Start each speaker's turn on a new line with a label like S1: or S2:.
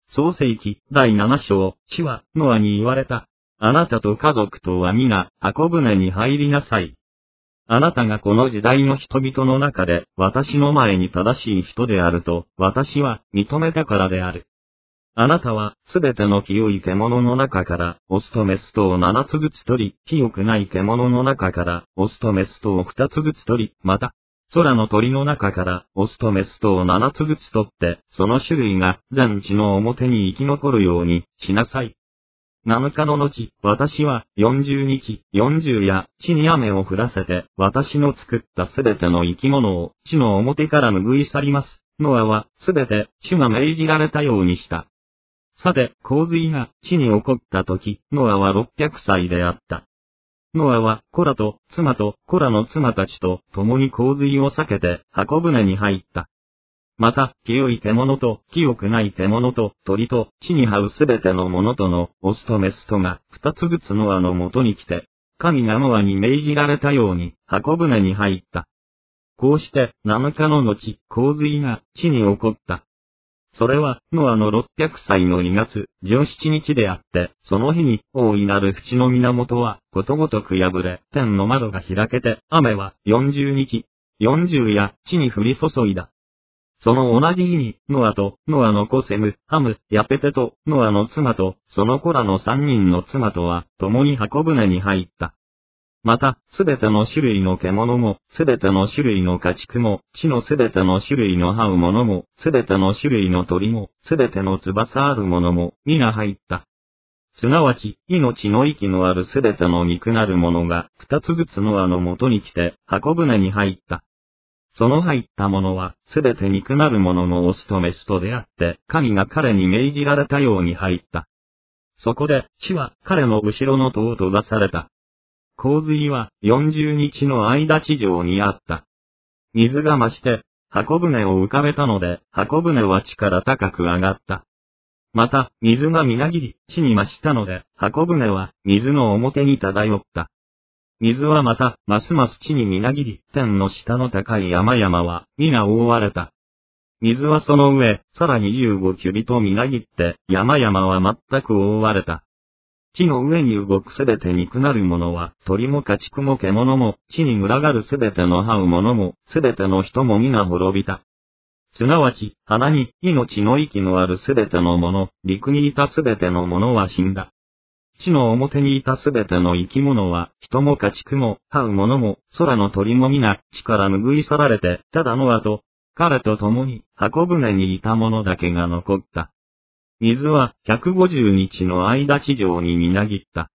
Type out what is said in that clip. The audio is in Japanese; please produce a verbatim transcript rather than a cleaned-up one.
S1: 創世記だいなな章、主はノアに言われた。あなたと家族とは皆、箱舟に入りなさい。あなたがこの時代の人々の中で、私の前に正しい人であると、私は認めたからである。あなたは、すべての清い獣の中から、オスとメスとを七つずつ取り、清くない獣の中から、オスとメスとを二つずつ取り、また、空の鳥の中から、オスとメスとを七つずつ取って、その種類が全地の表に生き残るようにしなさい。七日の後、私は四十日、四十夜、地に雨を降らせて、私の作ったすべての生き物を地の表から拭い去ります。ノアはすべて主が命じられたようにした。さて、洪水が地に起こった時、ノアはろっぴゃくさいであった。ノアはコラと妻とコラの妻たちと共に洪水を避けて箱舟に入った。また、清い獣と清くない獣と鳥と地に這うすべてのものとのオスとメスとが二つずつノアのもとに来て、神がノアに命じられたように箱舟に入った。こうして七日の後、洪水が地に起こった。それは、ノアのろっぴゃくさいのにがつじゅうしちにちであって、その日に、大いなる淵の源は、ことごとく破れ、天の窓が開けて、雨は、よんじゅうにち、よんじゅう夜、地に降り注いだ。その同じ日に、ノアと、ノアの子セム、ハム、ヤペテと、ノアの妻と、その子らの三人の妻とは、共に箱舟に入った。また、すべての種類の獣も、すべての種類の家畜も、地のすべての種類の這うものも、すべての種類の鳥も、すべての翼あるものも、皆入った。すなわち、命の息のあるすべての肉なるものが、二つずつノアのもとに来て、箱舟に入った。その入ったものは、すべて肉なるもののオスとメスとであって、神が彼に命じられたように入った。そこで、地は彼の後ろの戸を閉ざされた。洪水はよんじゅうにちの間地上にあった。水が増して、箱舟を浮かべたので、箱舟は地から高く上がった。また、水がみなぎり、地に増したので、箱舟は水の表に漂った。水はまた、ますます地にみなぎり、天の下の高い山々は、皆覆われた。水はその上、さらにじゅうごキュビとみなぎって、山々は全く覆われた。地の上に動くすべて肉なるものは、鳥も家畜も獣も、地に群がるすべての這うものも、すべての人も皆滅びた。すなわち、花に命の息のあるすべてのもの、陸にいたすべてのものは死んだ。地の表にいたすべての生き物は、人も家畜も、這うものも、空の鳥も皆、地から拭い去られて、ただノアと、彼と共に、箱舟にいたものだけが残った。水はひゃくごじゅうにちの間地上にみなぎった。